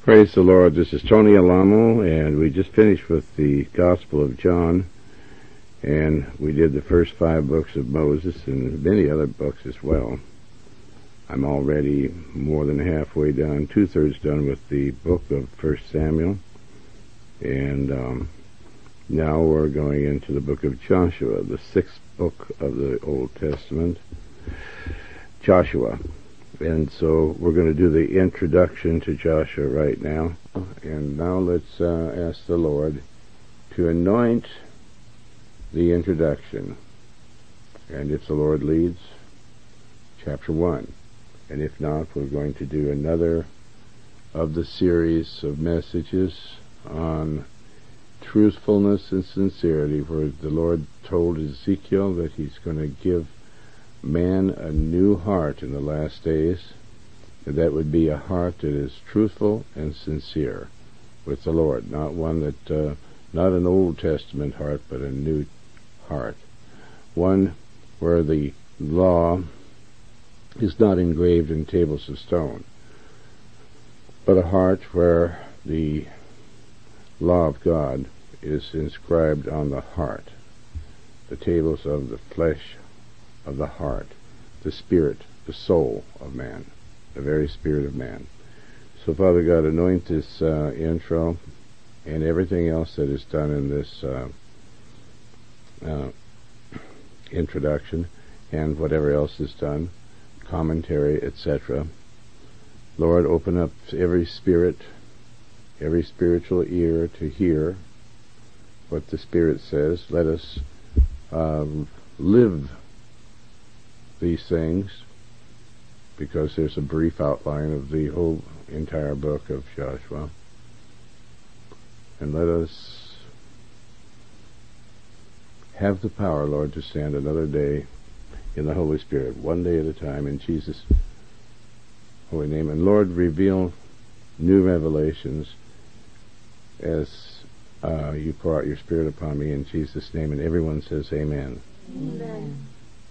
Praise the Lord. This is Tony Alamo, and we just finished with the Gospel of John, and we did the first 5 books of Moses and many other books as well. I'm already more than halfway done, 2/3 done with the book of 1 Samuel, and now we're going into the book of Joshua, the 6th book of the Old Testament, Joshua. And so we're going to do the introduction to Joshua right now. And now let's ask the Lord to anoint the introduction. And if the Lord leads, chapter 1. And if not, we're going to do another of the series of messages on truthfulness and sincerity, where the Lord told Ezekiel that he's going to give man a new heart in the last days, and that would be a heart that is truthful and sincere with the Lord, not one that, not an Old Testament heart, but a new heart, one where the law is not engraved in tables of stone, but a heart where the law of God is inscribed on the heart, the tables of the flesh of the heart, the spirit, the soul of man, the very spirit of man. So Father God, anoint this intro and everything else that is done in this introduction, and whatever else is done, commentary, etc. Lord, open up every spirit, every spiritual ear to hear what the Spirit says. Let us live these things, because there's a brief outline of the whole entire book of Joshua. And let us have the power, Lord, to stand another day in the Holy Spirit, one day at a time, in Jesus' holy name. And Lord, reveal new revelations as you pour out your Spirit upon me, in Jesus' name. And everyone says amen. Amen.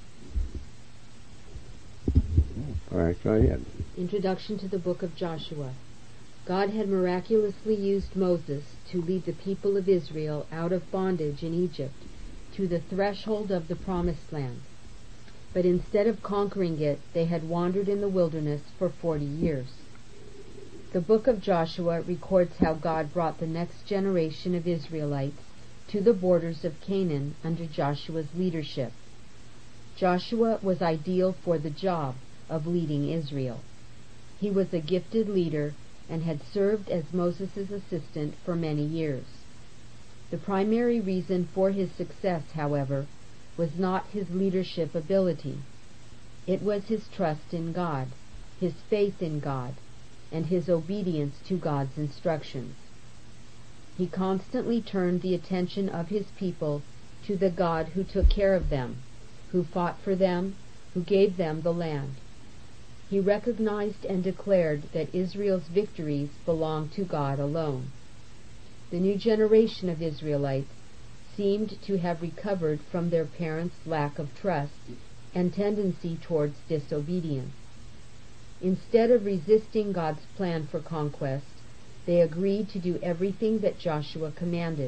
All right, go ahead. Introduction to the book of Joshua. God had miraculously used Moses to lead the people of Israel out of bondage in Egypt to the threshold of the Promised Land. But instead of conquering it, they had wandered in the wilderness for 40 years. The book of Joshua records how God brought the next generation of Israelites to the borders of Canaan under Joshua's leadership. Joshua was ideal for the job of leading Israel. He was a gifted leader and had served as Moses' assistant for many years. The primary reason for his success, however, was not his leadership ability. It was his trust in God, his faith in God, and his obedience to God's instructions. He constantly turned the attention of his people to the God who took care of them, who fought for them, who gave them the land. He recognized and declared that Israel's victories belonged to God alone. The new generation of Israelites seemed to have recovered from their parents' lack of trust and tendency towards disobedience. Instead of resisting God's plan for conquest, they agreed to do everything that Joshua commanded.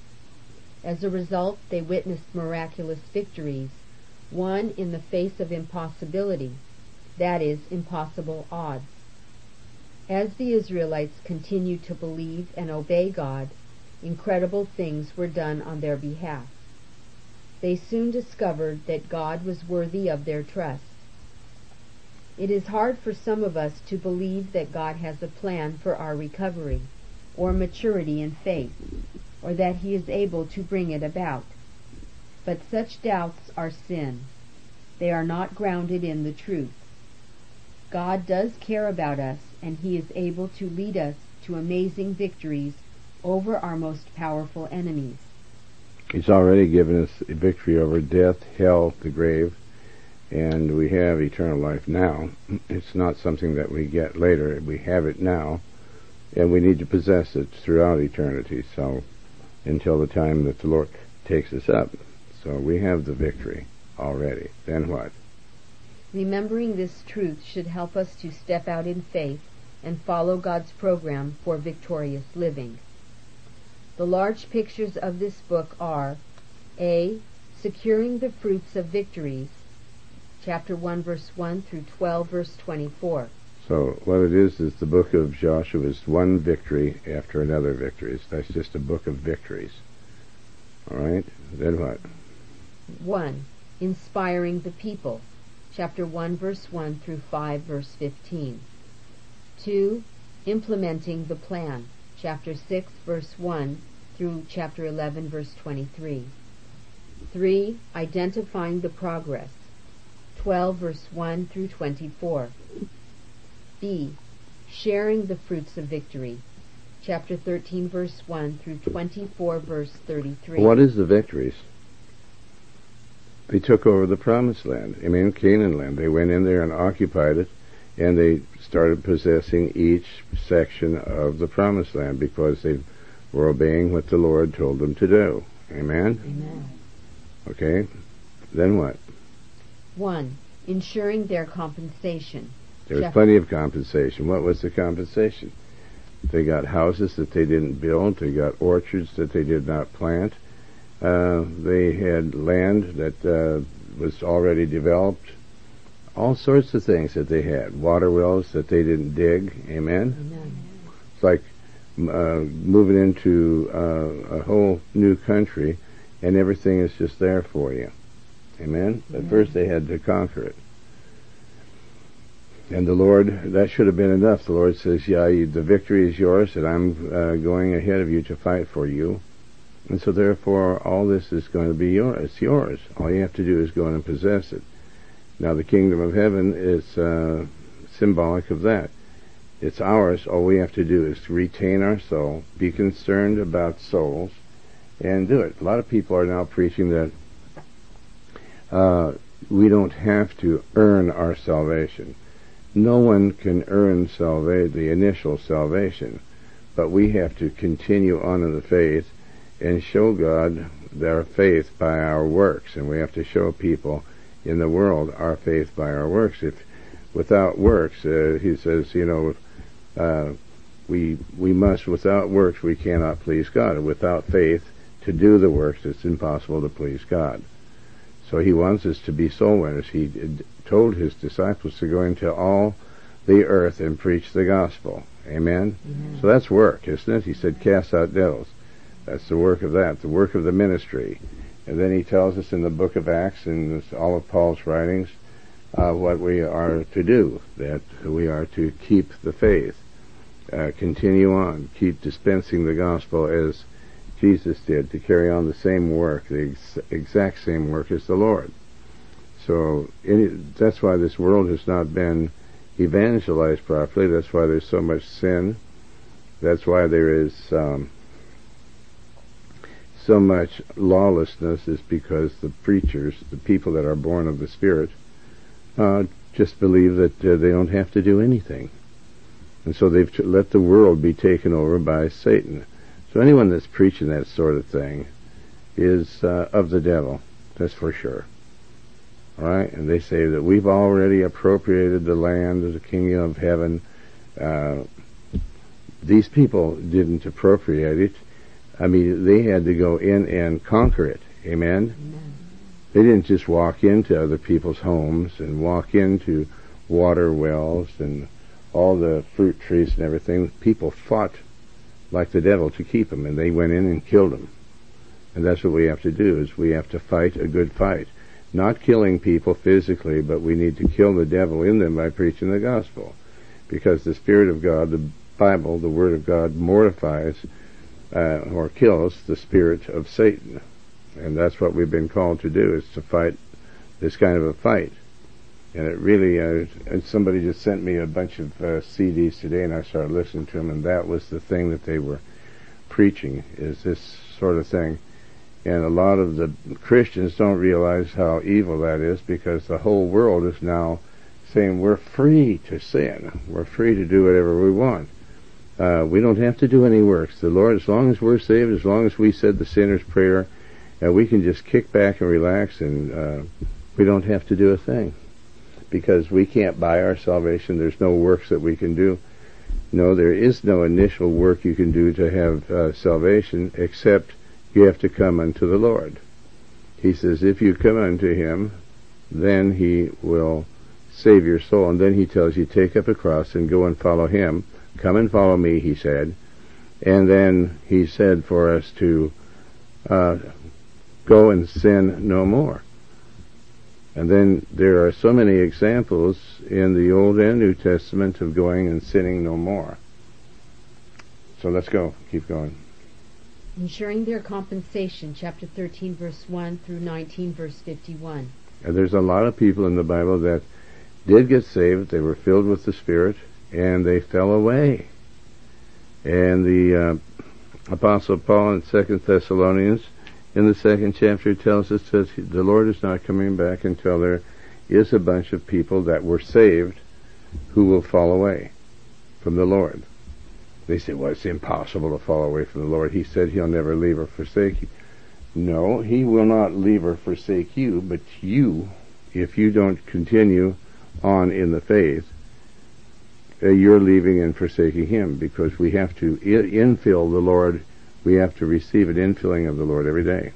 As a result, they witnessed miraculous victories, won in the face of impossibility, that is, impossible odds. As the Israelites continued to believe and obey God, incredible things were done on their behalf. They soon discovered that God was worthy of their trust. It is hard for some of us to believe that God has a plan for our recovery, or maturity in faith, or that He is able to bring it about. But such doubts are sin. They are not grounded in the truth. God does care about us, and He is able to lead us to amazing victories over our most powerful enemies. He's already given us a victory over death, hell, the grave, and we have eternal life now. It's not something that we get later. We have it now, and we need to possess it throughout eternity, so until the time that the Lord takes us up. So we have the victory already. Then what? Remembering this truth should help us to step out in faith and follow God's program for victorious living. The large pictures of this book are A. Securing the Fruits of Victories, chapter 1, verse 1 through 12, verse 24. So what it is the book of Joshua is one victory after another victory. That's just a book of victories. All right? Then what? 1. Inspiring the People, chapter 1, verse 1 through 5, verse 15. 2. Implementing the Plan, chapter 6, verse 1 through chapter 11, verse 23. 3. Identifying the Progress, 12, verse 1 through 24. B. Sharing the Fruits of Victory, chapter 13, verse 1 through 24, verse 33. What is the victories? They took over the Promised Land, Canaan land. They went in there and occupied it, and they started possessing each section of the Promised Land because they were obeying what the Lord told them to do. Amen? Amen. Okay. Then what? 1. Ensuring their compensation. There was plenty of compensation. What was the compensation? They got houses that they didn't build. They got orchards that they did not plant. They had land that was already developed. All sorts of things that they had. Water wells that they didn't dig. Amen? Amen. It's like moving into a whole new country, and everything is just there for you. Amen? At first they had to conquer it. And the Lord, that should have been enough. The Lord says, the victory is yours, and I'm going ahead of you to fight for you. And so therefore, all this is going to be yours. It's yours. All you have to do is go in and possess it. Now, the kingdom of heaven is symbolic of that. It's ours. All we have to do is retain our soul, be concerned about souls, and do it. A lot of people are now preaching that we don't have to earn our salvation. No one can earn the initial salvation, but we have to continue on in the faith and show God their faith by our works, and we have to show people in the world our faith by our works. If without works, he says, we must, without works, we cannot please God. And without faith to do the works, it's impossible to please God. So he wants us to be soul winners. He told his disciples to go into all the earth and preach the gospel. Amen? Amen. So that's work, isn't it? He said, cast out devils. That's the work of that, the work of the ministry. And then he tells us in the book of Acts, in all of Paul's writings, what we are to do, that we are to keep the faith, continue on, keep dispensing the gospel as Jesus did, to carry on the same work, the exact same work as the Lord. So that's why this world has not been evangelized properly. That's why there's so much sin. That's why there is so much lawlessness, is because the preachers, the people that are born of the Spirit, just believe that they don't have to do anything. And so they've let the world be taken over by Satan. So anyone that's preaching that sort of thing is of the devil, that's for sure. All right? And they say that we've already appropriated the land of the kingdom of heaven. These people didn't appropriate it. I mean, they had to go in and conquer it. Amen? Amen. They didn't just walk into other people's homes and walk into water wells and all the fruit trees and everything. People fought like the devil to keep them, and they went in and killed them. And that's what we have to do, is we have to fight a good fight. Not killing people physically, but we need to kill the devil in them by preaching the gospel. Because the Spirit of God, the Bible, the Word of God, mortifies or kills the spirit of Satan. And that's what we've been called to do, is to fight this kind of a fight. And it really, somebody just sent me a bunch of CDs today, and I started listening to them, and that was the thing that they were preaching, is this sort of thing. And a lot of the Christians don't realize how evil that is, because the whole world is now saying we're free to sin. We're free to do whatever we want. We don't have to do any works. The Lord, as long as we're saved, as long as we said the sinner's prayer, we can just kick back and relax, and we don't have to do a thing. Because we can't buy our salvation. There's no works that we can do. No, there is no initial work you can do to have salvation, except you have to come unto the Lord. He says, if you come unto him, then he will save your soul. And then he tells you, take up a cross and go and follow him. Come and follow me, he said. And then he said for us to go and sin no more. And then there are so many examples in the Old and New Testament of going and sinning no more. So let's go. Keep going. Ensuring their compensation, chapter 13, verse 1 through 19, verse 51. And there's a lot of people in the Bible that did get saved. They were filled with the Spirit, and they fell away. And the Apostle Paul in 2 Thessalonians, in the 2nd chapter, tells us that the Lord is not coming back until there is a bunch of people that were saved who will fall away from the Lord. They say, well, it's impossible to fall away from the Lord. He said he'll never leave or forsake you. No, he will not leave or forsake you, but you, if you don't continue on in the faith, you're leaving and forsaking him, because we have to infill the Lord. We have to receive an infilling of the Lord every day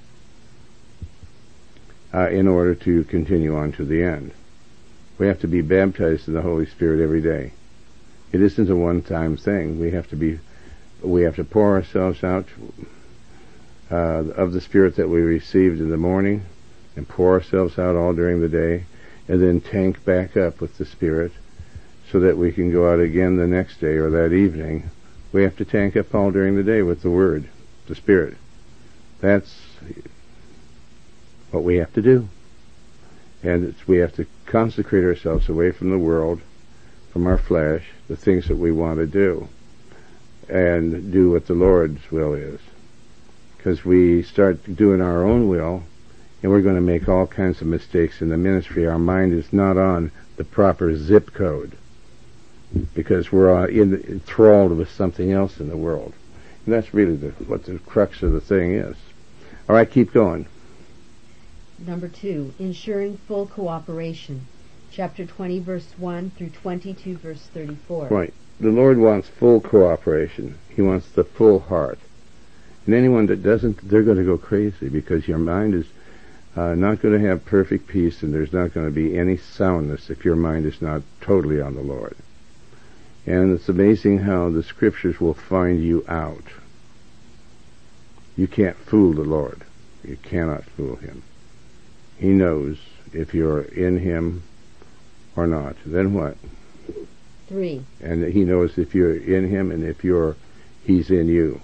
in order to continue on to the end. We have to be baptized in the Holy Spirit every day. It isn't a one-time thing. We have to pour ourselves out of the Spirit that we received in the morning, and pour ourselves out all during the day, and then tank back up with the Spirit so that we can go out again the next day or that evening. We have to tank up all during the day with the Word, the Spirit. That's what we have to do. And we have to consecrate ourselves away from the world, from our flesh, the things that we want to do, and do what the Lord's will is. Because we start doing our own will, and we're going to make all kinds of mistakes in the ministry. Our mind is not on the proper zip code, because we're enthralled with something else in the world. And that's really what the crux of the thing is. All right, keep going. Number 2, ensuring full cooperation. Chapter 20, verse 1 through 22, verse 34. Right. The Lord wants full cooperation. He wants the full heart. And anyone that doesn't, they're going to go crazy, because your mind is not going to have perfect peace, and there's not going to be any soundness if your mind is not totally on the Lord. And it's amazing how the Scriptures will find you out. You can't fool the Lord. You cannot fool him. He knows if you're in him or not. Then what? 3. And he knows if you're in him and if he's in you.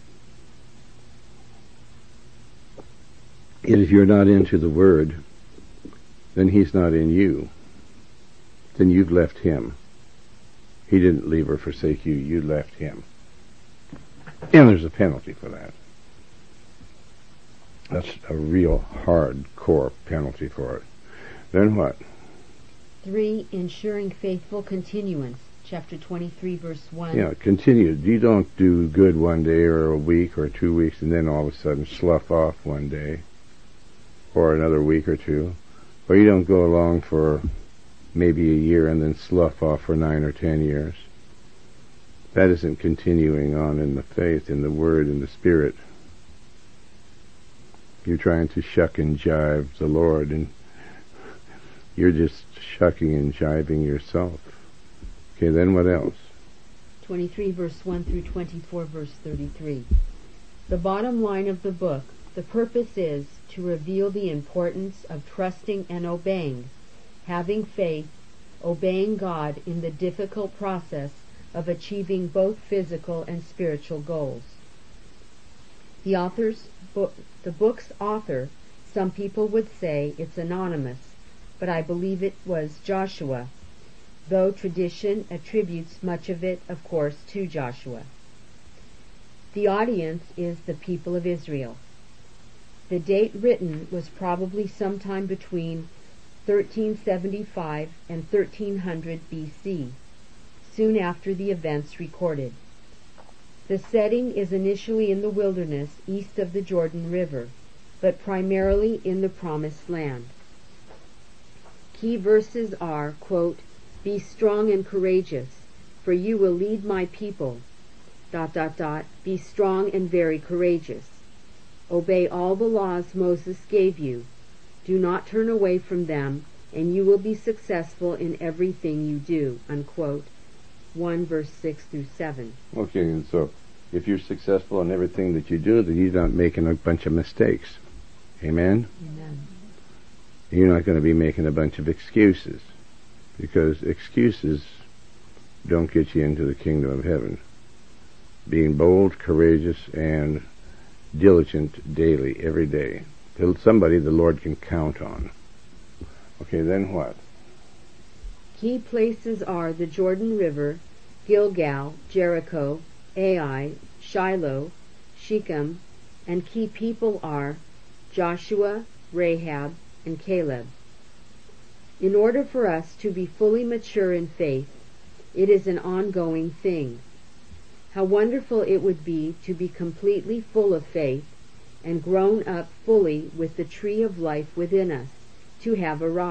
And if you're not into the Word, then he's not in you. Then you've left him. He didn't leave or forsake you. You left him. And there's a penalty for that. That's a real hardcore penalty for it. Then what? 3. Ensuring faithful continuance. Chapter 23, verse 1. Yeah, continue. You don't do good one day or a week or 2 weeks and then all of a sudden slough off one day or another week or two. Or you don't go along for maybe a year and then slough off for 9 or 10 years. That isn't continuing on in the faith, in the Word, in the Spirit. You're trying to shuck and jive the Lord, and you're just shucking and jiving yourself. Okay, then what else? 23, verse 1 through 24, verse 33. The bottom line of the book, the purpose is to reveal the importance of trusting and obeying, having faith, obeying God in the difficult process of achieving both physical and spiritual goals. The book's author, some people would say it's anonymous, but I believe it was Joshua, though tradition attributes much of it, of course, to Joshua. The audience is the people of Israel. The date written was probably sometime between 1375 and 1300 BC, soon after the events recorded. The setting is initially in the wilderness east of the Jordan River, but primarily in the Promised Land. Key verses are, quote, "Be strong and courageous, for you will lead my people, ... Be strong and very courageous. Obey all the laws Moses gave you. Do not turn away from them, and you will be successful in everything you do." Unquote. 1 verse 6 through 7. Okay, and so if you're successful in everything that you do, then you're not making a bunch of mistakes. Amen? Amen. You're not going to be making a bunch of excuses, because excuses don't get you into the kingdom of heaven. Being bold, courageous, and diligent daily, every day. Somebody the Lord can count on. Okay, then what? Key places are the Jordan River, Gilgal, Jericho, Ai, Shiloh, Shechem, and key people are Joshua, Rahab, and Caleb. In order for us to be fully mature in faith, it is an ongoing thing. How wonderful it would be to be completely full of faith and grown up fully with the tree of life within us, to have arrived! !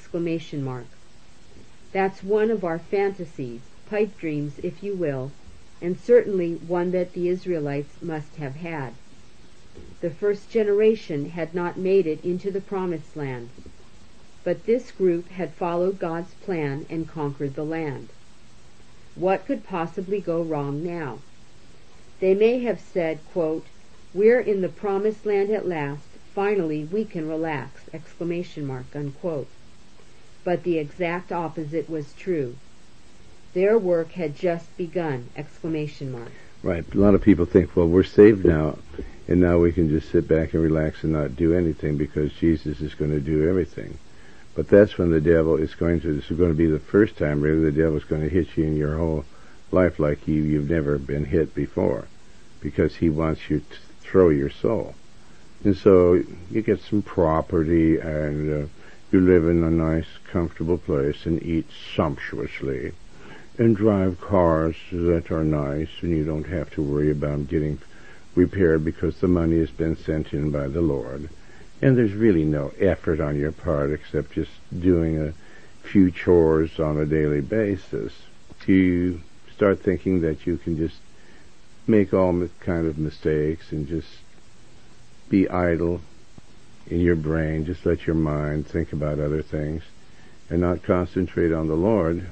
That's one of our fantasies, pipe dreams, if you will, and certainly one that the Israelites must have had. The first generation had not made it into the promised land, but this group had followed God's plan and conquered the land. What could possibly go wrong now? They may have said, quote, "We're in the promised land at last. Finally, we can relax!" Unquote. But the exact opposite was true. Their work had just begun! Right. A lot of people think, well, we're saved now, and now we can just sit back and relax and not do anything because Jesus is going to do everything. But that's when the devil is going to, this is going to be the first time really the devil is going to hit you in your whole life like you've never been hit before, because he wants you to throw your soul. And so you get some property, and you live in a nice, comfortable place and eat sumptuously and drive cars that are nice, and you don't have to worry about getting repaired because the money has been sent in by the Lord. And there's really no effort on your part except just doing a few chores on a daily basis. You start thinking that you can just make all kind of mistakes and just be idle in your brain. Just let your mind think about other things and not concentrate on the Lord.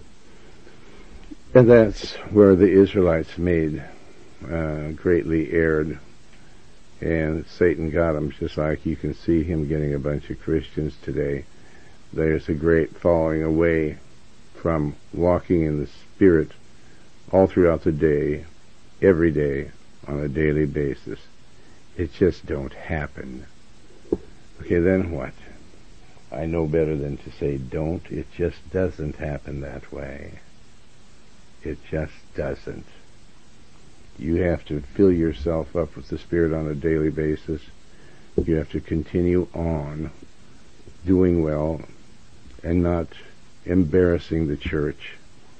And that's where the Israelites greatly erred. And Satan got them, just like you can see him getting a bunch of Christians today. There's a great falling away from walking in the Spirit all throughout the day, every day, on a daily basis. It just don't happen. Okay, then what? I know better than to say don't. It just doesn't happen that way. It just doesn't. You have to fill yourself up with the Spirit on a daily basis. You have to continue on doing well and not embarrassing the church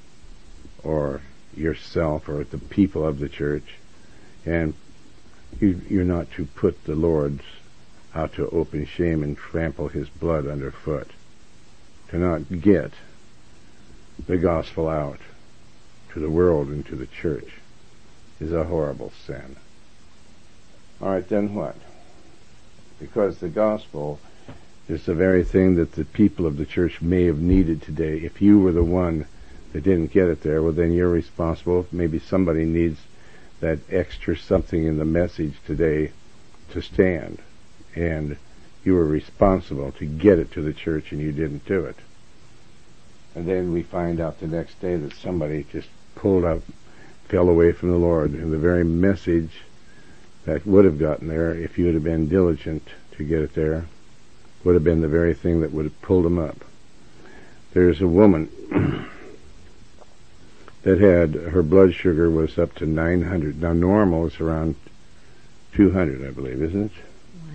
or yourself or the people of the church. And you're not to put the Lord's out to open shame and trample his blood underfoot. To not get the gospel out to the world and to the church is a horrible sin. All right, then what? Because the gospel is the very thing that the people of the church may have needed today. If you were the one that didn't get it there, well, then you're responsible. Maybe somebody needs that extra something in the message today to stand, and you were responsible to get it to the church, and you didn't do it. And then we find out the next day that somebody just pulled up, fell away from the Lord, and the very message that would have gotten there, if you would have been diligent to get it there, would have been the very thing that would have pulled them up. There's a woman that had, her blood sugar was up to 900. Now normal is around 200, I believe, isn't it?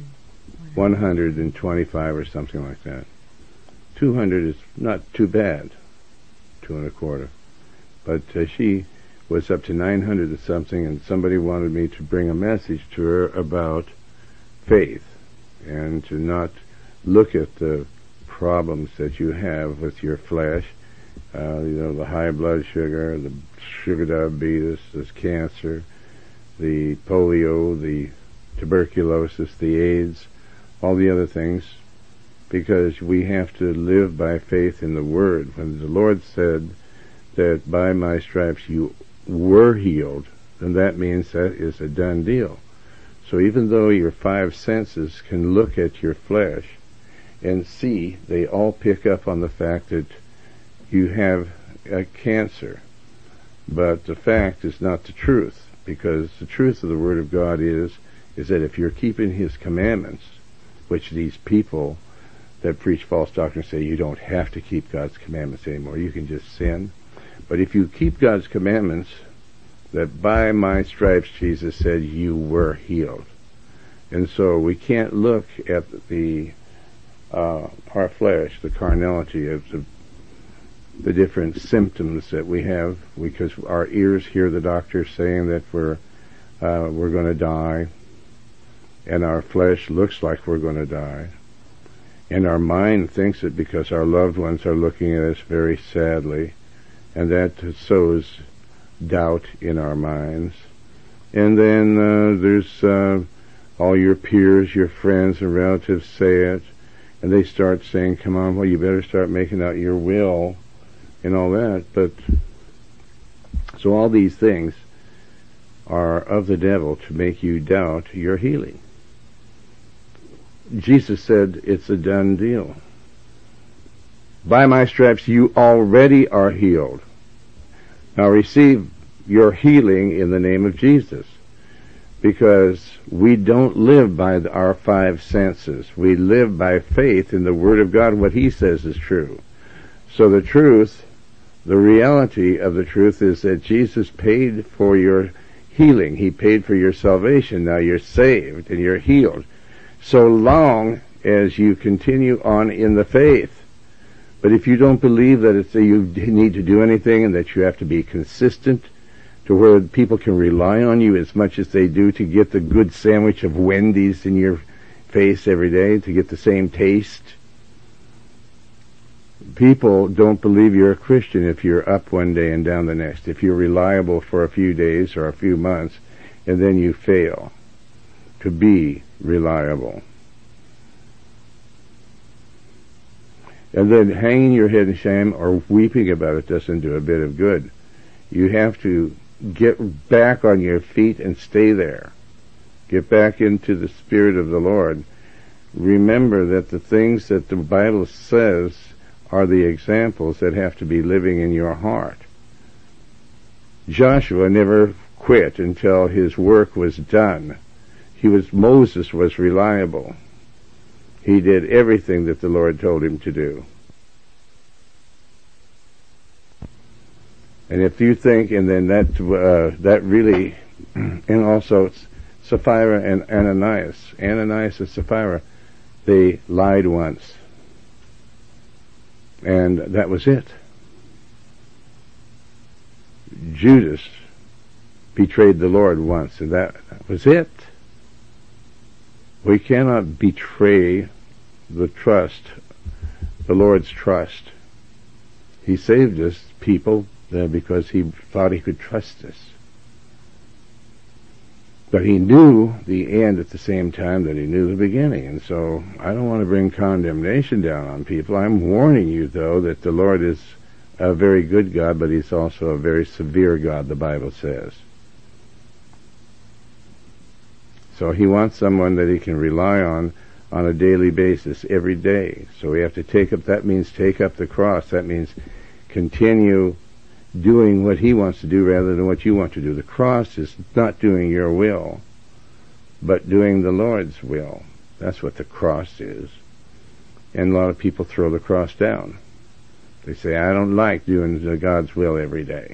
125 or something like that. 200 is not too bad, 2.25. But she was up to 900 or something, and somebody wanted me to bring a message to her about faith and to not look at the problems that you have with your flesh The high blood sugar, the sugar diabetes, this cancer, the polio, the tuberculosis, the AIDS, all the other things, because we have to live by faith in the Word. When the Lord said that by my stripes you were healed, then that means that is a done deal. So even though your five senses can look at your flesh and see, they all pick up on the fact that you have a cancer. But the fact is not the truth, because the truth of the Word of God is that if you're keeping His commandments, which these people that preach false doctrine say you don't have to keep God's commandments anymore, you can just sin. But if you keep God's commandments, that by my stripes, Jesus said, you were healed. And so we can't look at our flesh, the carnality of the different symptoms that we have, because our ears hear the doctor saying that we're going to die, and our flesh looks like we're going to die, and our mind thinks it because our loved ones are looking at us very sadly, and that sows doubt in our minds. And then there's all your peers, your friends and relatives say it, and they start saying, come on, well, you better start making out your will and all that. But so all these things are of the devil to make you doubt your healing. Jesus said it's a done deal. By my stripes you already are healed. Now receive your healing in the name of Jesus, because we don't live by our five senses. We live by faith in the Word of God, what He says is true. So the truth, the reality of the truth is that Jesus paid for your healing. He paid for your salvation. Now you're saved and you're healed, so long as you continue on in the faith. But if you don't believe that you need to do anything and that you have to be consistent to where people can rely on you as much as they do to get the good sandwich of Wendy's in your face every day, to get the same taste, people don't believe you're a Christian if you're up one day and down the next. If you're reliable for a few days or a few months and then you fail to be reliable. And then hanging your head in shame or weeping about it doesn't do a bit of good. You have to get back on your feet and stay there. Get back into the Spirit of the Lord. Remember that the things that the Bible says are the examples that have to be living in your heart. Joshua never quit until his work was done. Moses was reliable. He did everything that the Lord told him to do. And if you think, and then that really, and also Sapphira and Ananias and Sapphira, they lied once. And that was it. Judas betrayed the Lord once, and that was it. We cannot betray the trust, the Lord's trust. He saved us, people, because He thought He could trust us. But He knew the end at the same time that He knew the beginning. And so I don't want to bring condemnation down on people. I'm warning you, though, that the Lord is a very good God, but He's also a very severe God, the Bible says. So He wants someone that He can rely on a daily basis, every day. So we have to that means take up the cross. That means continue doing what He wants to do rather than what you want to do. The cross is not doing your will, but doing the Lord's will. That's what the cross is. And a lot of people throw the cross down. They say, I don't like doing God's will every day.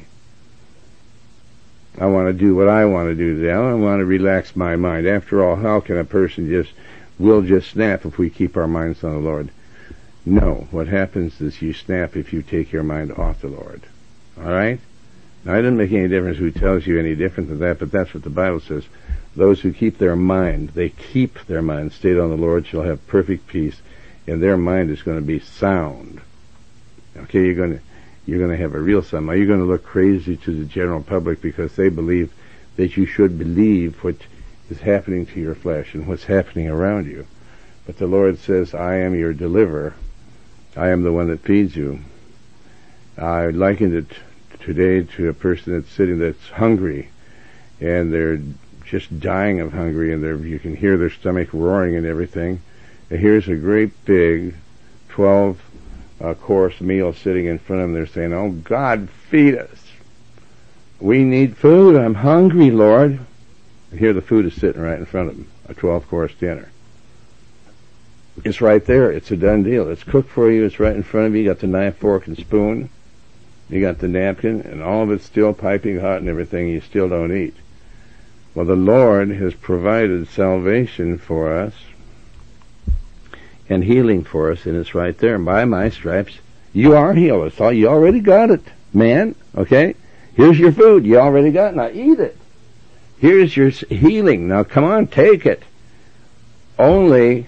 I want to do what I want to do today. I want to relax my mind. After all, how can a person just snap if we keep our minds on the Lord? No. What happens is you snap if you take your mind off the Lord. All right? Now, it doesn't make any difference who tells you any different than that, but that's what the Bible says. Those who keep their mind stayed on the Lord shall have perfect peace, and their mind is going to be sound. Okay, you're going to have a real son. You're going to look crazy to the general public because they believe that you should believe what is happening to your flesh and what's happening around you. But the Lord says, I am your deliverer. I am the one that feeds you. I likened it today to a person that's hungry, and they're just dying of hunger, and you can hear their stomach roaring and everything. And here's a great big 12-course meal sitting in front of them. They're saying, oh, God, feed us. We need food. I'm hungry, Lord. And here the food is sitting right in front of them, a 12-course dinner. It's right there. It's a done deal. It's cooked for you. It's right in front of you. You got the knife, fork, and spoon. You got the napkin, and all of it's still piping hot and everything. You still don't eat. Well, the Lord has provided salvation for us and healing for us, and it's right there. And by my stripes, you are healed. It's all, you already got it, man. Okay? Here's your food. You already got it. Now eat it. Here's your healing. Now come on, take it. Only,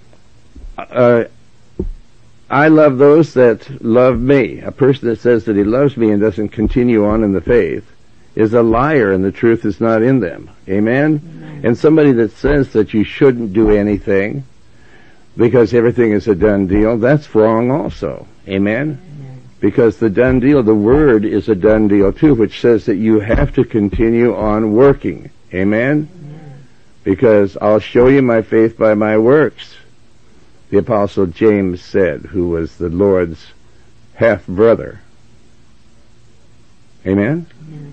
I love those that love me. A person that says that he loves me and doesn't continue on in the faith is a liar, and the truth is not in them. Amen? Amen. And somebody that says that you shouldn't do anything because everything is a done deal, that's wrong also. Amen? Amen? Because the done deal, the Word is a done deal too, which says that you have to continue on working. Amen? Amen? Because I'll show you my faith by my works, the Apostle James said, who was the Lord's half-brother. Amen? Amen?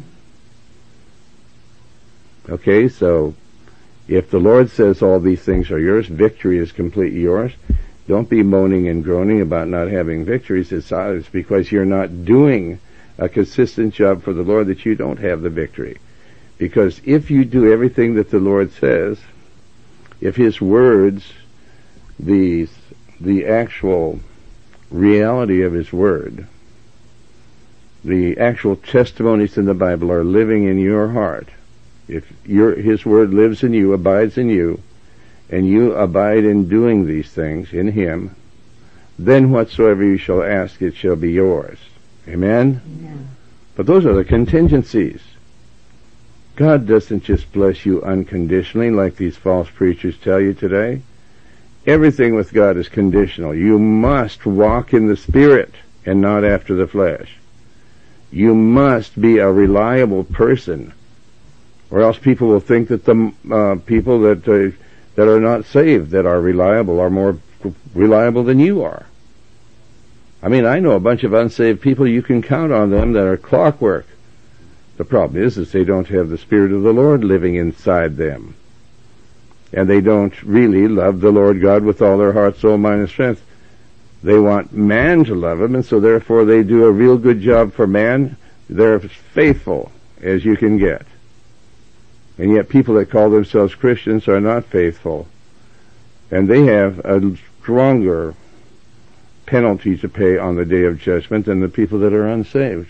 Okay, so if the Lord says all these things are yours, victory is completely yours, don't be moaning and groaning about not having victories. It's because you're not doing a consistent job for the Lord that you don't have the victory. Because if you do everything that the Lord says, if His words, the actual reality of His Word, the actual testimonies in the Bible are living in your heart, if His Word lives in you, abides in you, and you abide in doing these things in Him, then whatsoever you shall ask, it shall be yours. Amen? Amen. But those are the contingencies. God doesn't just bless you unconditionally like these false preachers tell you today. Everything with God is conditional. You must walk in the Spirit and not after the flesh. You must be a reliable person, or else people will think that the people that are not saved, that are reliable, are more reliable than you are. I mean, I know a bunch of unsaved people, you can count on them, that are clockwork. The problem is they don't have the Spirit of the Lord living inside them. And they don't really love the Lord God with all their heart, soul, mind, and strength. They want man to love Him, and so therefore they do a real good job for man. They're faithful as you can get. And yet people that call themselves Christians are not faithful. And they have a stronger penalty to pay on the day of judgment than the people that are unsaved.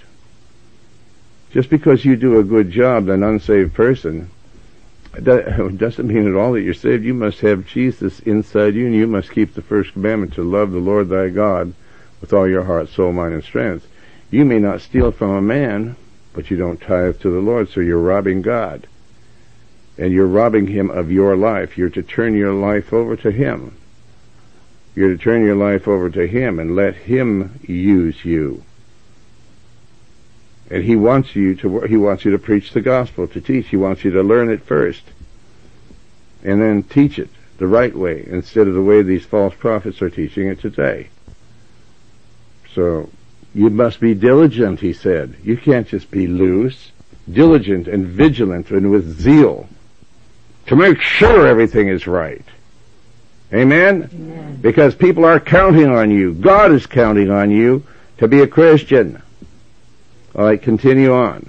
Just because you do a good job, an unsaved person, doesn't mean at all that you're saved. You must have Jesus inside you, and you must keep the first commandment to love the Lord thy God with all your heart, soul, mind, and strength. You may not steal from a man, but you don't tithe to the Lord, so you're robbing God. And you're robbing Him of your life. You're to turn your life over to Him. You're to turn your life over to Him and let Him use you. And He wants you to preach the gospel, to teach. He wants you to learn it first, and then teach it the right way, instead of the way these false prophets are teaching it today. So, you must be diligent, He said. You can't just be loose. Diligent and vigilant and with zeal, to make sure everything is right. Amen? Amen? Because people are counting on you. God is counting on you to be a Christian. All right, continue on.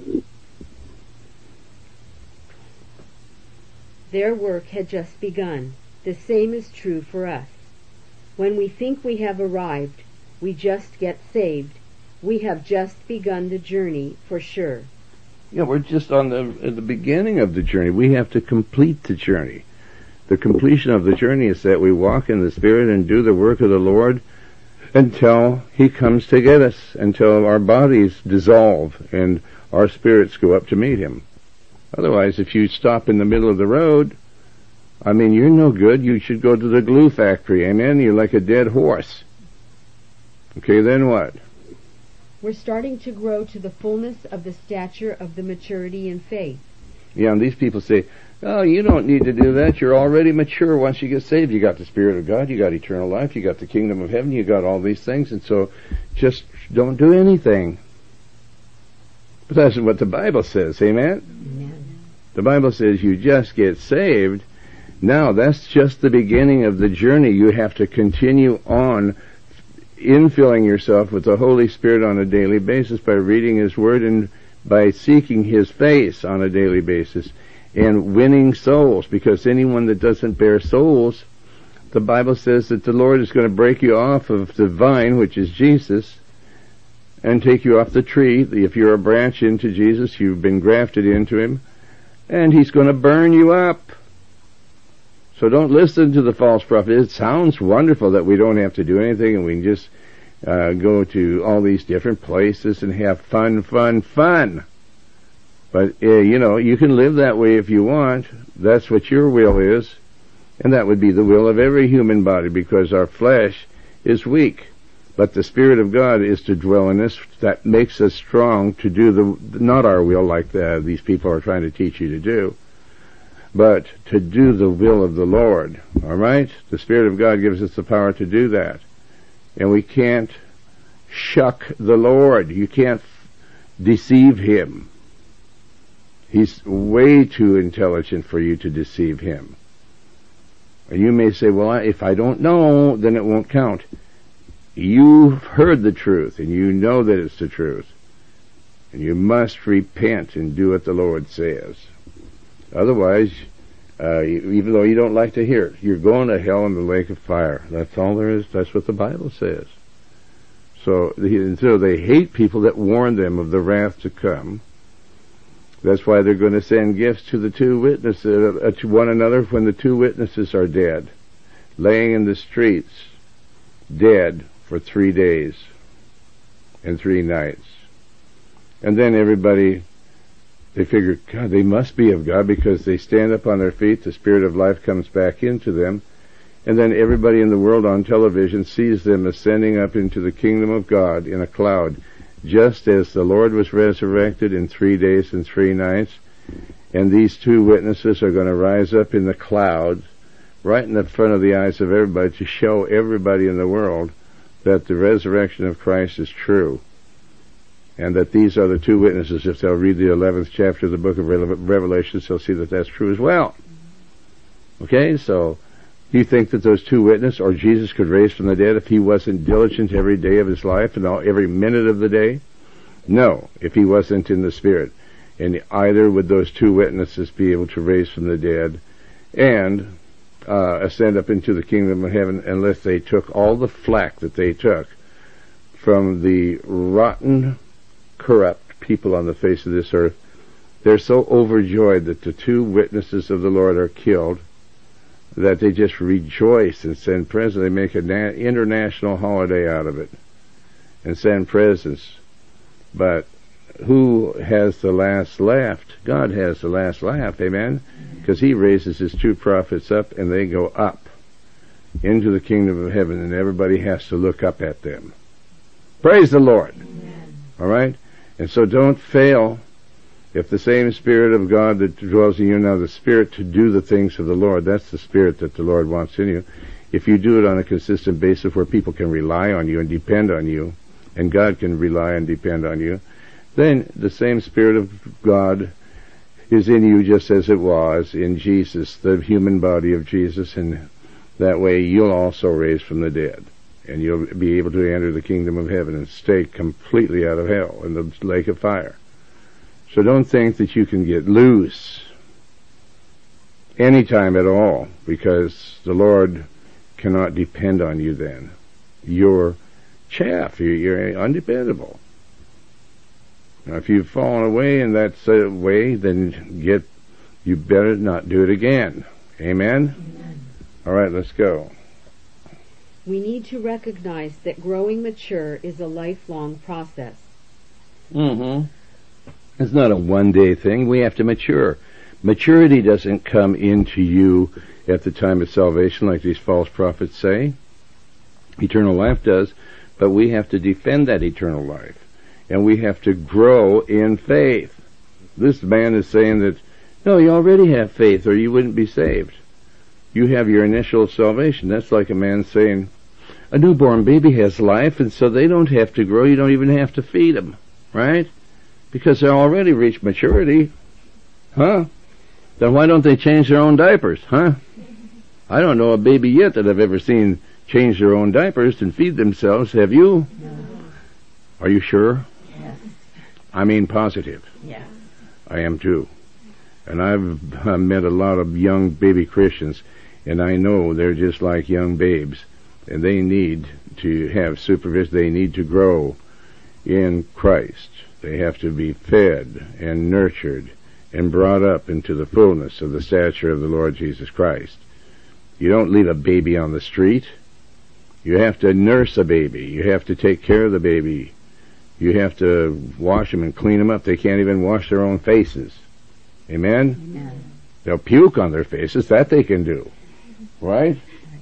Their work had just begun. The same is true for us. When we think we have arrived, we just get saved. We have just begun the journey for sure. Yeah, we're just at the beginning of the journey. We have to complete the journey. The completion of the journey is that we walk in the Spirit and do the work of the Lord until he comes to get us, until our bodies dissolve and our spirits go up to meet him. Otherwise, if you stop in the middle of the road, you're no good. You should go to the glue factory, amen? You're like a dead horse. Okay, then what? We're starting to grow to the fullness of the stature of the maturity in faith. Yeah, and these people say, oh, you don't need to do that. You're already mature once you get saved. You got the Spirit of God, you got eternal life, you got the kingdom of heaven, you got all these things, and so just don't do anything. But that's what the Bible says, amen? Amen. The Bible says you just get saved. Now, that's just the beginning of the journey. You have to continue on infilling yourself with the Holy Spirit on a daily basis by reading His Word and by seeking His face on a daily basis and winning souls, because anyone that doesn't bear souls, the Bible says that the Lord is going to break you off of the vine, which is Jesus, and take you off the tree. If you're a branch into Jesus, you've been grafted into Him, and He's going to burn you up. So don't listen to the false prophet. It sounds wonderful that we don't have to do anything and we can just go to all these different places and have fun. But, you can live that way if you want. That's what your will is. And that would be the will of every human body, because our flesh is weak. But the Spirit of God is to dwell in us. That makes us strong to do not our will like these people are trying to teach you to do, but to do the will of the Lord. All right? The Spirit of God gives us the power to do that. And we can't shuck the Lord. You can't deceive Him. He's way too intelligent for you to deceive Him. And you may say, well, if I don't know, then it won't count. You've heard the truth, and you know that it's the truth. And you must repent and do what the Lord says. Otherwise, even though you don't like to hear it, you're going to hell in the lake of fire. That's all there is. That's what the Bible says. So they hate people that warn them of the wrath to come. That's why they're going to send gifts to the two witnesses, to one another, when the two witnesses are dead, laying in the streets, dead for 3 days and 3 nights. And then everybody, they figure, God, they must be of God, because they stand up on their feet, the Spirit of life comes back into them, and then everybody in the world on television sees them ascending up into the kingdom of God in a cloud, just as the Lord was resurrected in 3 days and 3 nights. And these two witnesses are going to rise up in the clouds, right in the front of the eyes of everybody, to show everybody in the world that the resurrection of Christ is true. And that these are the two witnesses. If they'll read the 11th chapter of the book of Revelation, they'll see that that's true as well. Okay, so you think that those two witnesses, or Jesus, could raise from the dead if He wasn't diligent every day of His life and every minute of the day? No, if He wasn't in the Spirit. And either would those two witnesses be able to raise from the dead and ascend up into the kingdom of heaven, unless they took all the flack that they took from the rotten, corrupt people on the face of this earth. They're so overjoyed that the two witnesses of the Lord are killed that they just rejoice and send presents. They make an international holiday out of it and send presents. But who has the last laugh? God has the last laugh, amen? Because He raises His two prophets up, and they go up into the kingdom of heaven, and everybody has to look up at them. Praise the Lord. Amen. All right? And so don't fail. If the same Spirit of God that dwells in you now, the Spirit to do the things of the Lord, that's the Spirit that the Lord wants in you. If you do it on a consistent basis where people can rely on you and depend on you, and God can rely and depend on you, then the same Spirit of God is in you, just as it was in Jesus, the human body of Jesus, and that way you'll also raise from the dead. And you'll be able to enter the kingdom of heaven and stay completely out of hell in the lake of fire. So don't think that you can get loose anytime at all, because the Lord cannot depend on you then. You're chaff. You're undependable. Now, if you've fallen away in that way, then you better not do it again. Amen? Amen. All right, let's go. We need to recognize that growing mature is a lifelong process. Mm-hmm. It's not a one-day thing. We have to mature. Maturity doesn't come into you at the time of salvation like these false prophets say. Eternal life does, but we have to defend that eternal life. And we have to grow in faith. This man is saying that, no, you already have faith or you wouldn't be saved. You have your initial salvation. That's like a man saying, a newborn baby has life, and so they don't have to grow. You don't even have to feed them, right? Because they already reached maturity. Huh? Then why don't they change their own diapers, huh? I don't know a baby yet that I've ever seen change their own diapers and feed themselves. Have you? No. Are you sure? Yes. I mean positive. Yes. I am too. And I've met a lot of young baby Christians, and I know they're just like young babes, and they need to have supervision. They need to grow in Christ. They have to be fed and nurtured and brought up into the fullness of the stature of the Lord Jesus Christ. You don't leave a baby on the street. You have to nurse a baby. You have to take care of the baby. You have to wash them and clean them up. They can't even wash their own faces. Amen? Amen. They'll puke on their faces. That they can do. Right?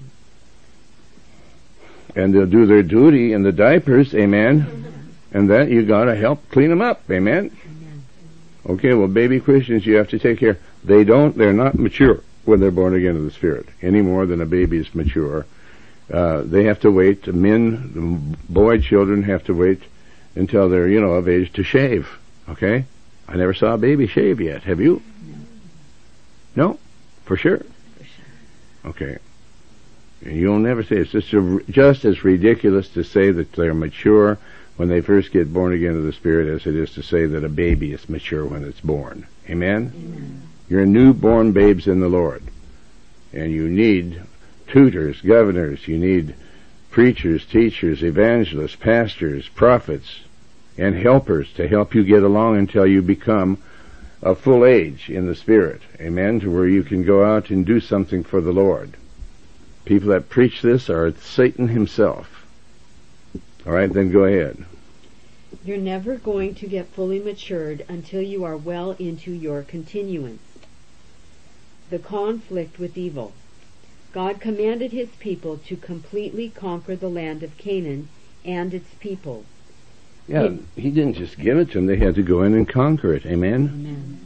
And they'll do their duty in the diapers. Amen? And that you gotta help clean them up. Amen? Okay, well, baby Christians, you have to take care. They're not mature when they're born again of the Spirit, any more than a baby is mature. They have to wait. The boy children have to wait until they're, of age to shave. Okay? I never saw a baby shave yet. Have you? No? For sure? For sure. Okay. And you'll never say it's just as ridiculous to say that they're mature when they first get born again of the Spirit as it is to say that a baby is mature when it's born. Amen? Amen. You're newborn babes in the Lord. And you need tutors, governors, you need preachers, teachers, evangelists, pastors, prophets, and helpers to help you get along until you become of full age in the Spirit. Amen? To where you can go out and do something for the Lord. People that preach this are Satan himself. All right, then go ahead. You're never going to get fully matured until you are well into your continuance. The conflict with evil. God commanded his people to completely conquer the land of Canaan and its people. Yeah, he didn't just give it to them. They had to go in and conquer it. Amen? Amen.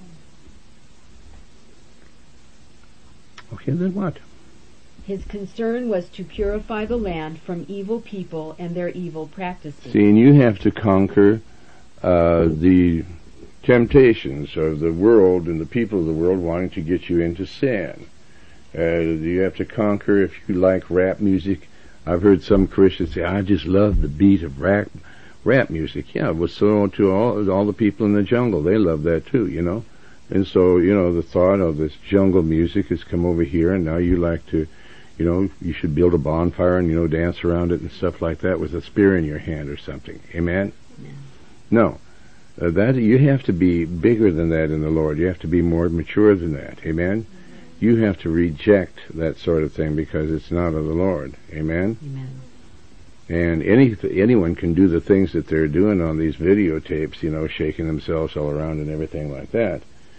Okay, then what? His concern was to purify the land from evil people and their evil practices. See, and you have to conquer the temptations of the world and the people of the world wanting to get you into sin. You have to conquer, if you like rap music. I've heard some Christians say, I just love the beat of rap music. Yeah, well, so to all the people in the jungle, they love that too, And so, the thought of this jungle music has come over here, and now you like to, you should build a bonfire and, dance around it and stuff like that with a spear in your hand or something. Amen? No. That you have to be bigger than that in the Lord. You have to be more mature than that. Amen? You have to reject that sort of thing because it's not of the Lord. Amen? Amen. And anyone can do the things that they're doing on these videotapes, shaking themselves all around and everything like that.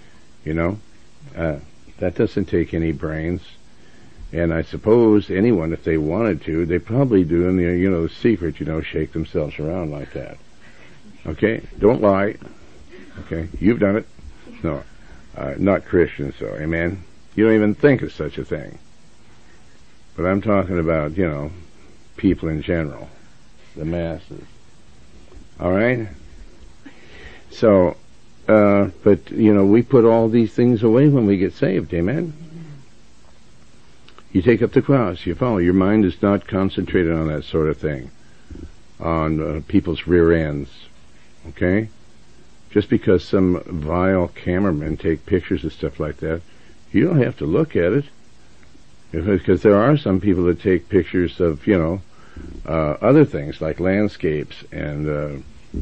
That doesn't take any brains. And I suppose anyone, if they wanted to, they probably do in the secret, shake themselves around like that. Okay? Don't lie. Okay? You've done it. No. Not Christians, so. Amen? You don't even think of such a thing. But I'm talking about, people in general. The masses. Alright? So, but, we put all these things away when we get saved. Amen? You take up the cross, you follow. Your mind is not concentrated on that sort of thing, on people's rear ends, okay? Just because some vile cameramen take pictures of stuff like that, you don't have to look at it, because there are some people that take pictures of, other things like landscapes and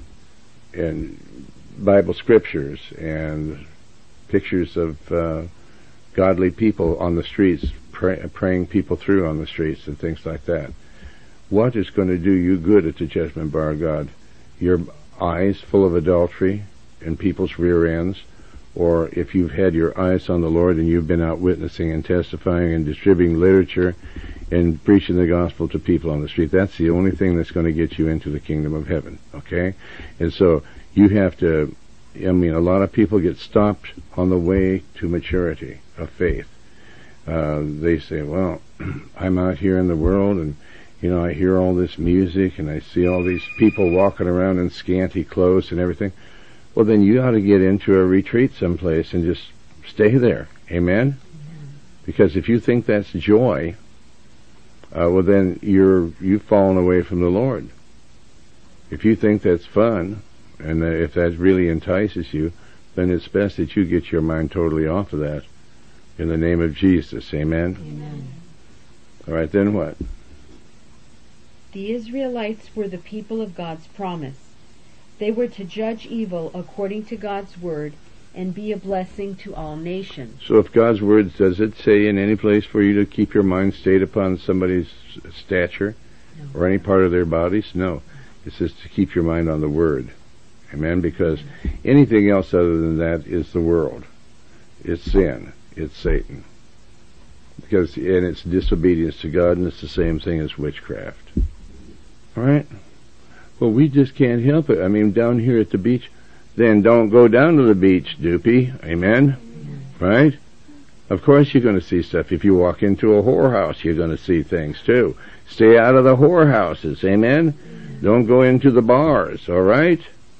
Bible scriptures and pictures of godly people on the streets, praying people through on the streets and things like that. what is going to do you good at the judgment bar of God? Your eyes full of adultery and people's rear ends, or if you've had your eyes on the Lord and you've been out witnessing and testifying and distributing literature and preaching the gospel to people on the street. That's the only thing that's going to get you into the kingdom of heaven, okay? And so you have to, a lot of people get stopped on the way to maturity of faith. They say, well, I'm out here in the world and, I hear all this music and I see all these people walking around in scanty clothes and everything. Well, then you ought to get into a retreat someplace and just stay there. Amen? Because if you think that's joy, well, then you've fallen away from the Lord. If you think that's fun, and if that really entices you, then it's best that you get your mind totally off of that. In the name of Jesus. Amen? Amen. All right, then what? The Israelites were the people of God's promise. They were to judge evil according to God's word and be a blessing to all nations. So if God's word, does it say in any place for you to keep your mind stayed upon somebody's stature or any part of their bodies? No. It says to keep your mind on the word. Amen? Because anything else other than that is the world. It's sin. It's Satan. And it's disobedience to God, and it's the same thing as witchcraft. All right? Well, we just can't help it. Down here at the beach, then don't go down to the beach, doopy. Amen? Right? Of course you're going to see stuff. If you walk into a whorehouse, you're going to see things too. Stay out of the whorehouses. Amen? Don't go into the bars. All right?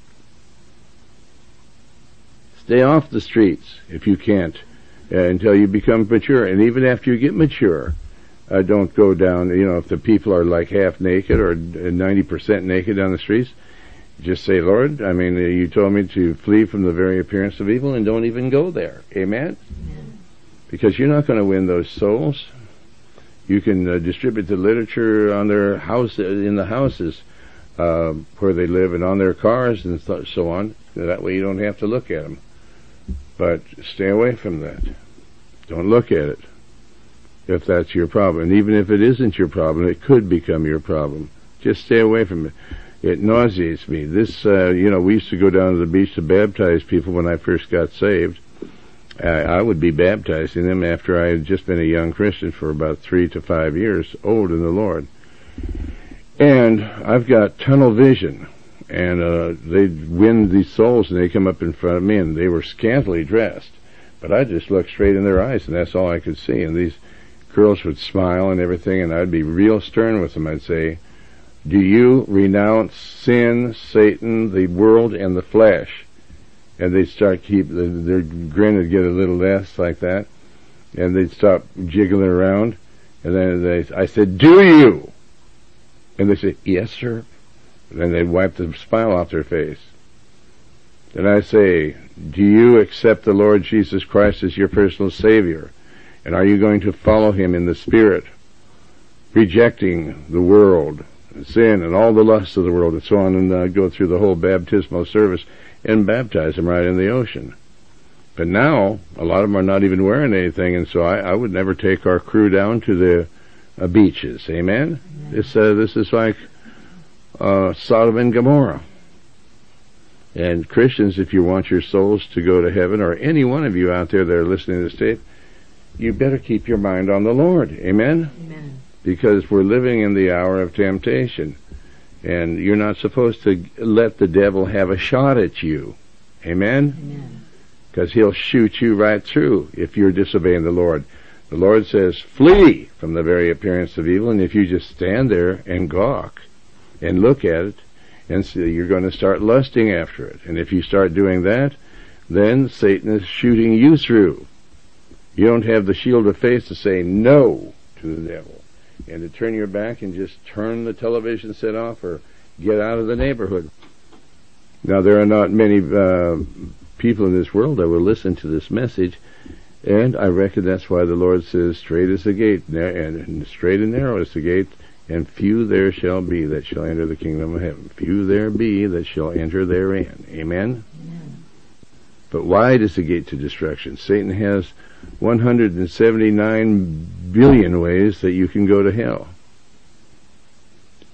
Stay off the streets if you can't until you become mature. And even after you get mature, don't go down, if the people are like half naked or 90% naked on the streets, just say, Lord, you told me to flee from the very appearance of evil, and don't even go there. Amen? Because you're not going to win those souls. You can distribute the literature on their house, in the houses where they live, and on their cars and so on. That way you don't have to look at them. But stay away from that. Don't look at it. If that's your problem. And even if it isn't your problem, it could become your problem. Just stay away from it. It nauseates me. This, we used to go down to the beach to baptize people when I first got saved. I would be baptizing them after I had just been a young Christian for about 3 to 5 years old in the Lord. And I've got tunnel vision. And they'd win these souls, and they come up in front of me, and they were scantily dressed. But I just looked straight in their eyes, and that's all I could see. And these girls would smile and everything, and I'd be real stern with them. I'd say, do you renounce sin, Satan, the world, and the flesh? And they'd start their grin would get a little less like that, and they'd stop jiggling around, and then I said, do you? And they said, yes, sir. And then they'd wipe the smile off their face. Then I say, do you accept the Lord Jesus Christ as your personal Savior? And are you going to follow Him in the Spirit, rejecting the world, and sin, and all the lusts of the world, and so on, and go through the whole baptismal service and baptize them right in the ocean? But now, a lot of them are not even wearing anything, and so I would never take our crew down to the beaches. Amen? This is like Sodom and Gomorrah. And Christians, if you want your souls to go to heaven, or any one of you out there that are listening to this tape, you better keep your mind on the Lord. Amen? Amen. Because we're living in the hour of temptation. And you're not supposed to let the devil have a shot at you. Amen? Amen. Because he'll shoot you right through if you're disobeying the Lord. The Lord says, flee from the very appearance of evil, and if you just stand there and gawk and look at it, and so you're going to start lusting after it. And if you start doing that, then Satan is shooting you through. You don't have the shield of faith to say no to the devil, and to turn your back and just turn the television set off or get out of the neighborhood. Now, there are not many people in this world that will listen to this message, and I reckon that's why the Lord says, straight is the gate, and straight and narrow is the gate, and few there shall be that shall enter the kingdom of heaven. Few there be that shall enter therein. Amen? Amen. But wide is the gate to destruction. Satan has 179 billion ways that you can go to hell.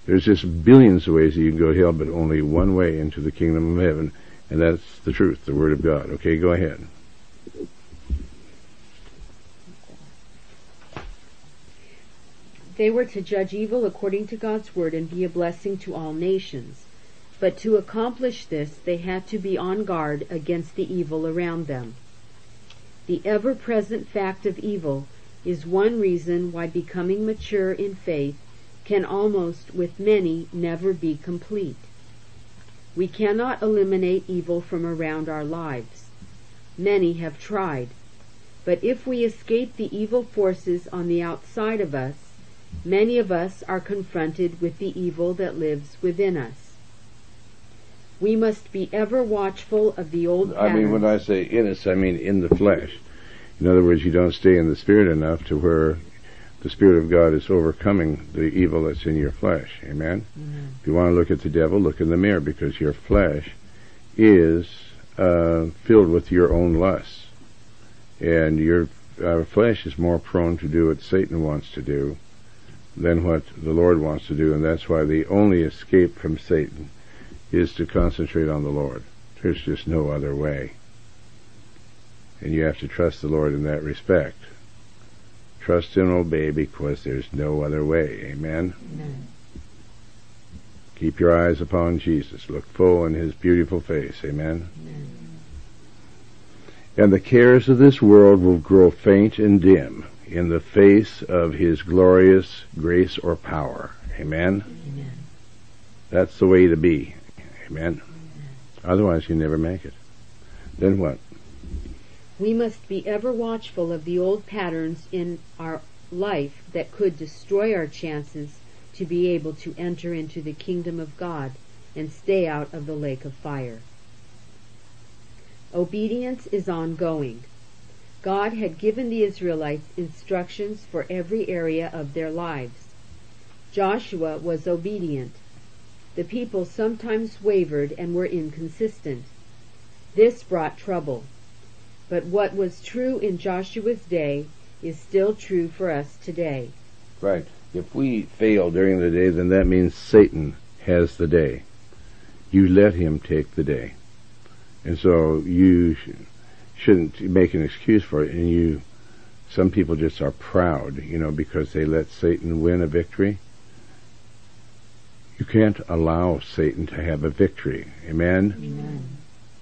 There's just billions of ways that you can go to hell, but only one way into the kingdom of heaven, and that's the truth, the Word of God. Okay, go ahead. They were to judge evil according to God's word and be a blessing to all nations. But to accomplish this, they had to be on guard against the evil around them. The ever-present fact of evil is one reason why becoming mature in faith can almost, with many, never be complete. We cannot eliminate evil from around our lives. Many have tried. But if we escape the evil forces on the outside of us, many of us are confronted with the evil that lives within us. We must be ever watchful of the old patterns. I mean, when I say in us, I mean in the flesh. In other words, you don't stay in the Spirit enough to where the Spirit of God is overcoming the evil that's in your flesh. Amen? Mm-hmm. If you want to look at the devil, look in the mirror, because your flesh is filled with your own lusts. And your flesh is more prone to do what Satan wants to do than what the Lord wants to do, and that's why the only escape from Satan is to concentrate on the Lord. There's just no other way. And you have to trust the Lord in that respect. Trust and obey, because there's no other way. Amen? Amen. Keep your eyes upon Jesus. Look full in his beautiful face. Amen? Amen. And the cares of this world will grow faint and dim in the face of his glorious grace or power. Amen? Amen. That's the way to be. Amen? Amen. Otherwise you never make it. Then what? We must be ever watchful of the old patterns in our life that could destroy our chances to be able to enter into the kingdom of God and stay out of the lake of fire. Obedience is ongoing. God had given the Israelites instructions for every area of their lives. Joshua was obedient. The people sometimes wavered and were inconsistent. This brought trouble. But what was true in Joshua's day is still true for us today. Right. If we fail during the day, then that means Satan has the day. You let him take the day. And so you shouldn't make an excuse for it. And some people just are proud, because they let Satan win a victory. You can't allow Satan to have a victory. Amen? Amen.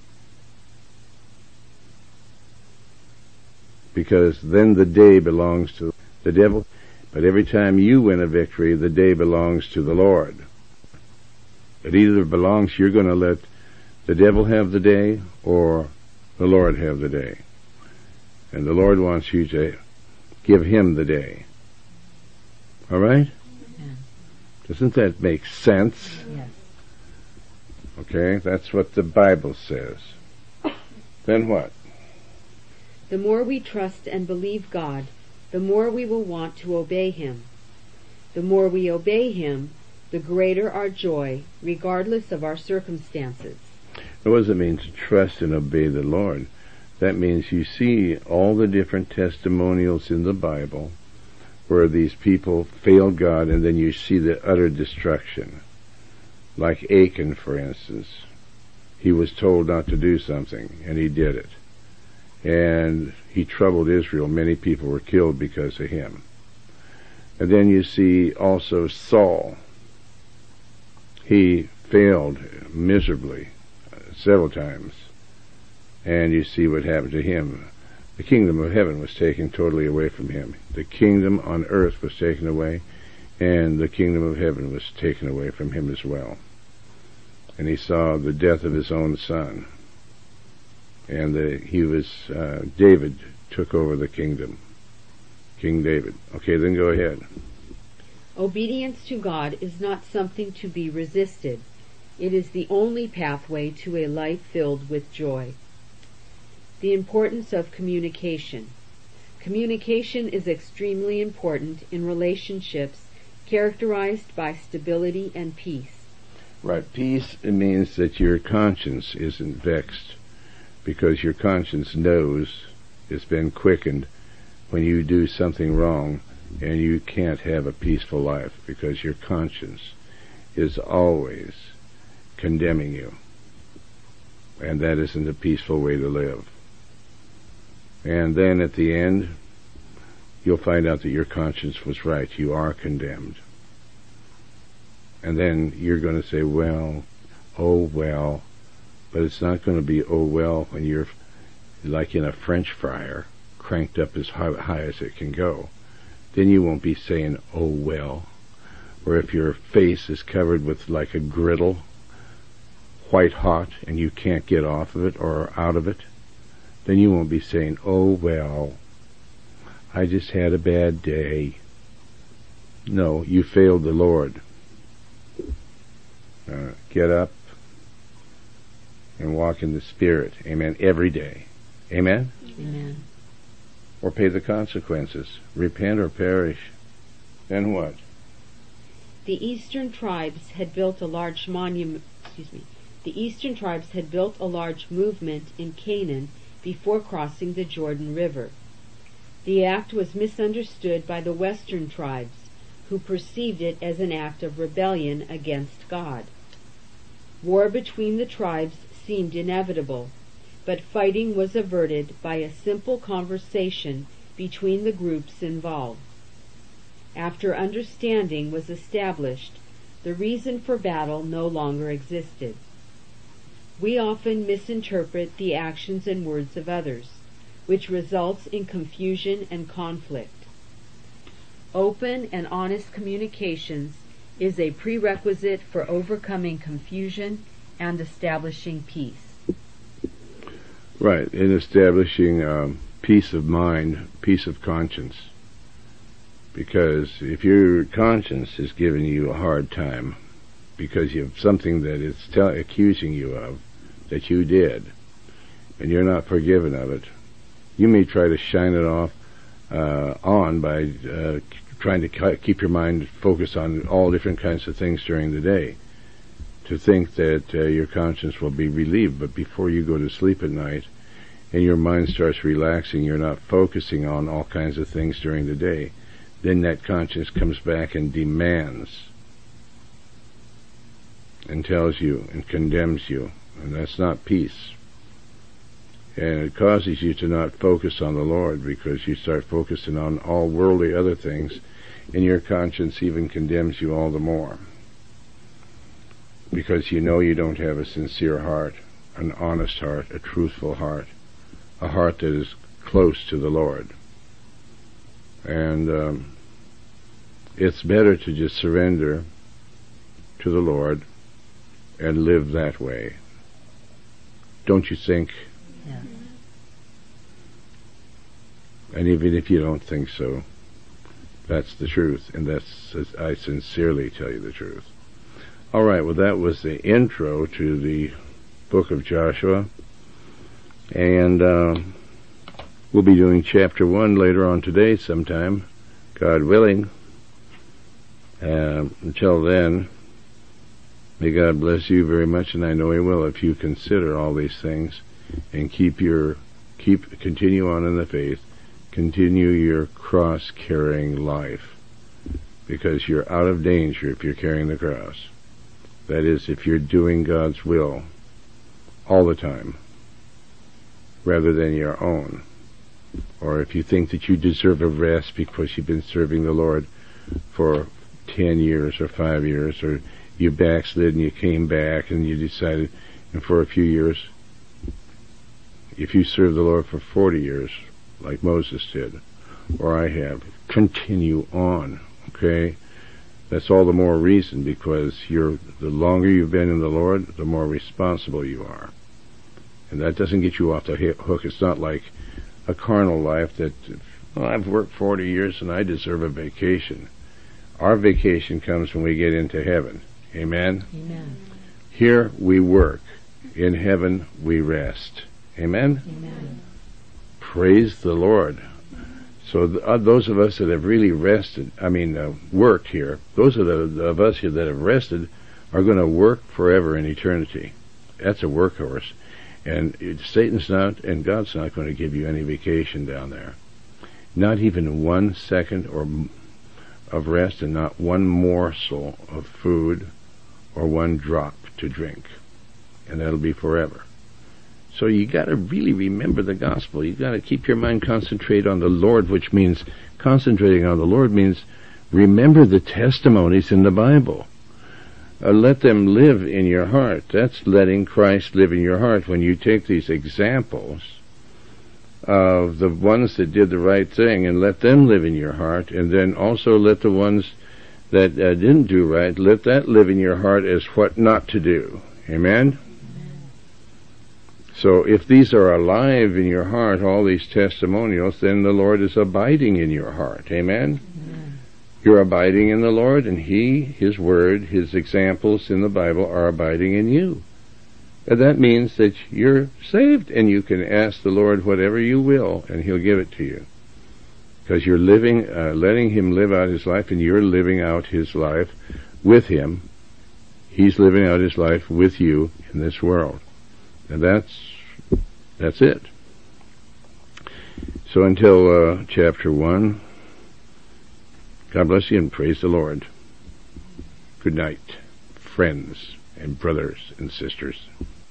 Because then the day belongs to the devil. But every time you win a victory, the day belongs to the Lord. It either belongs, you're going to let the devil have the day, or the Lord have the day. And the Lord wants you to give him the day. All right? Yeah. Doesn't that make sense? Yes. Okay, that's what the Bible says. Then what? The more we trust and believe God, the more we will want to obey him. The more we obey him, the greater our joy, regardless of our circumstances. What does it mean to trust and obey the Lord? That means you see all the different testimonials in the Bible where these people failed God, and then you see the utter destruction. Like Achan, for instance. He was told not to do something, and he did it. And he troubled Israel. Many people were killed because of him. And then you see also Saul. He failed miserably several times. And you see what happened to him. The kingdom of heaven was taken totally away from him. The kingdom on earth was taken away, and the kingdom of heaven was taken away from him as well. And he saw the death of his own son. And David took over the kingdom. King David. Okay, then go ahead. Obedience to God is not something to be resisted. It is the only pathway to a life filled with joy. The importance of communication. Communication is extremely important in relationships characterized by stability and peace. Right. Peace, it means that your conscience isn't vexed, because your conscience knows it's been quickened when you do something wrong, and you can't have a peaceful life because your conscience is always condemning you. And that isn't a peaceful way to live. And then at the end, you'll find out that your conscience was right. You are condemned. And then you're going to say, well, oh well. But it's not going to be oh well when you're like in a French fryer, cranked up as high as it can go. Then you won't be saying oh well. Or if your face is covered with like a griddle, white hot, and you can't get off of it or out of it, then you won't be saying, oh well, I just had a bad day. No, you failed the Lord. Get up and walk in the Spirit. Amen. Every day. Amen? Amen. Or pay the consequences. Repent or perish. Then what? The eastern tribes had built a large movement in Canaan before crossing the Jordan River. The act was misunderstood by the western tribes, who perceived it as an act of rebellion against God. War between the tribes seemed inevitable, but fighting was averted by a simple conversation between the groups involved. After understanding was established, the reason for battle no longer existed. We often misinterpret the actions and words of others, which results in confusion and conflict. Open and honest communications is a prerequisite for overcoming confusion and establishing peace. Right, in establishing peace of mind, peace of conscience. Because if your conscience is giving you a hard time because you have something that it's accusing you of that you did, and you're not forgiven of it, you may try to shine it off on by trying to keep your mind focused on all different kinds of things during the day, to think that your conscience will be relieved. But before you go to sleep at night and your mind starts relaxing, you're not focusing on all kinds of things during the day, then that conscience comes back and demands and tells you and condemns you, and that's not peace. And it causes you to not focus on the Lord, because you start focusing on all worldly other things, and your conscience even condemns you all the more, because you know you don't have a sincere heart, an honest heart, a truthful heart, a heart that is close to the Lord. And it's better to just surrender to the Lord and live that way. Don't you think? Yeah. And even if you don't think so, that's the truth, and I sincerely tell you the truth. All right, well, that was the intro to the book of Joshua, and we'll be doing chapter 1 later on today sometime, God willing. Until then, may God bless you very much, and I know He will if you consider all these things and continue on in the faith, continue your cross-carrying life, because you're out of danger if you're carrying the cross. That is, if you're doing God's will all the time, rather than your own. Or if you think that you deserve a rest because you've been serving the Lord for 10 years or 5 years, or you backslid and you came back and you decided, and for a few years, if you serve the Lord for 40 years, like Moses did, or I have, continue on, okay? That's all the more reason, because the longer you've been in the Lord, the more responsible you are. And that doesn't get you off the hook. It's not like a carnal life that, well, I've worked 40 years and I deserve a vacation. Our vacation comes when we get into heaven. Amen? Amen. Here we work. In heaven we rest. Amen? Amen. Praise the Lord. So those of us that have really worked here, those of us here that have rested are going to work forever in eternity. That's a workhorse. And Satan's not, and God's not going to give you any vacation down there. Not even 1 second of rest, and not one morsel of food or one drop to drink, and that'll be forever. So you got to really remember the gospel. You got to keep your mind concentrated on the Lord, which means concentrating on the Lord means remember the testimonies in the Bible. Let them live in your heart. That's letting Christ live in your heart. When you take these examples of the ones that did the right thing and let them live in your heart, and then also let the ones that didn't do right, let that live in your heart as what not to do. Amen? So if these are alive in your heart, all these testimonials, then the Lord is abiding in your heart. Amen? You're abiding in the Lord, and He, His Word, His examples in the Bible are abiding in you. And that means that you're saved, and you can ask the Lord whatever you will, and He'll give it to you. Because you're living, letting Him live out His life, and you're living out His life with Him. He's living out His life with you in this world. And that's it. So until chapter 1, God bless you and praise the Lord. Good night, friends and brothers and sisters.